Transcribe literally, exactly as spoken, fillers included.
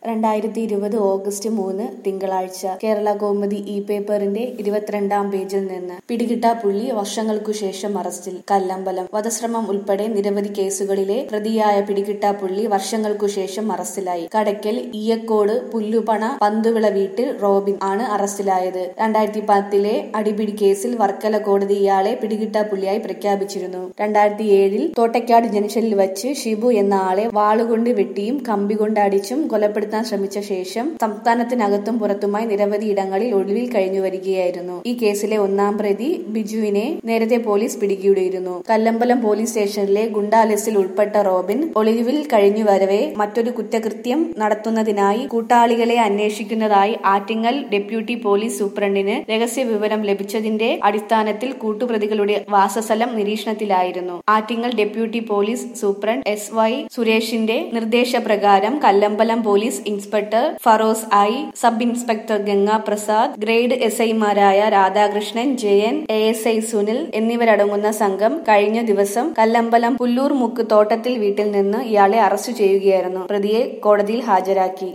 രണ്ടായിരത്തി ഇരുപത് ഓഗസ്റ്റ് മൂന്ന് തിങ്കളാഴ്ച കേരള കൗമുദി ഇ പേപ്പറിന്റെ ഇരുപത്തിരണ്ടാം പേജിൽ നിന്ന് പിടികിട്ടാപ്പുള്ളി വർഷങ്ങൾക്കു ശേഷം അറസ്റ്റിൽ. കല്ലമ്പലം വധശ്രമം ഉൾപ്പെടെ നിരവധി കേസുകളിലെ പ്രതിയായ പിടികിട്ടാപ്പുള്ളി വർഷങ്ങൾക്കു ശേഷം അറസ്റ്റിലായി. കടയ്ക്കൽ ഈയക്കോട് പുല്ലുപണ പന്തുവിള വീട്ടിൽ റോബിൻ ആണ് അറസ്റ്റിലായത്. രണ്ടായിരത്തി പത്തിലെ അടിപിടി കേസിൽ വർക്കല കോടതി ഇയാളെ പിടികിട്ടാപ്പുള്ളിയായി പ്രഖ്യാപിച്ചിരുന്നു. രണ്ടായിരത്തി ഏഴിൽ തോട്ടയ്ക്കാട് ജംഗ്ഷനിൽ വച്ച് ഷിബു എന്ന ആളെ വാളുകൊണ്ട് വെട്ടിയും കമ്പി കൊണ്ട് അടിച്ചും കൊലപ്പെടുത്തി ശ്രമിച്ച ശേഷം സംസ്ഥാനത്തിനകത്തും പുറത്തുമായി നിരവധി ഇടങ്ങളിൽ ഒളിവിൽ കഴിഞ്ഞു വരികയായിരുന്നു. ഈ കേസിലെ ഒന്നാം പ്രതി ബിജുവിനെ നേരത്തെ പോലീസ് പിടികൂടിയിരുന്നു. കല്ലമ്പലം പോലീസ് സ്റ്റേഷനിലെ ഗുണ്ടാലിസ്റ്റിൽ ഉൾപ്പെട്ട റോബിൻ ഒളിവിൽ കഴിഞ്ഞു വരവെ മറ്റൊരു കുറ്റകൃത്യം നടത്തുന്നതിനായി കൂട്ടാളികളെ അന്വേഷിക്കുന്നതായി ആറ്റിങ്ങൽ ഡെപ്യൂട്ടി പോലീസ് സൂപ്രണ്ടിന് രഹസ്യ വിവരം ലഭിച്ചതിന്റെ അടിസ്ഥാനത്തിൽ കൂട്ടുപ്രതികളുടെ വാസസ്ഥലം നിരീക്ഷണത്തിലായിരുന്നു. Attingal deputy police superintendent S Y സുരേഷിന്റെ നിർദ്ദേശപ്രകാരം Kallambalam police inspector Feroz I, sub inspector Ganga Prasad, grade S ഐമാരായ Radhakrishnan, Jayan, A S I Sunil എന്നിവരടങ്ങുന്ന സംഘം കഴിഞ്ഞ ദിവസം കല്ലമ്പലം പുല്ലൂർ മുക്ക് തോട്ടത്തിൽ വീട്ടിൽ നിന്ന് ഇയാളെ അറസ്റ്റ് ചെയ്യുകയായിരുന്നു. പ്രതിയെ കോടതിയിൽ ഹാജരാക്കി.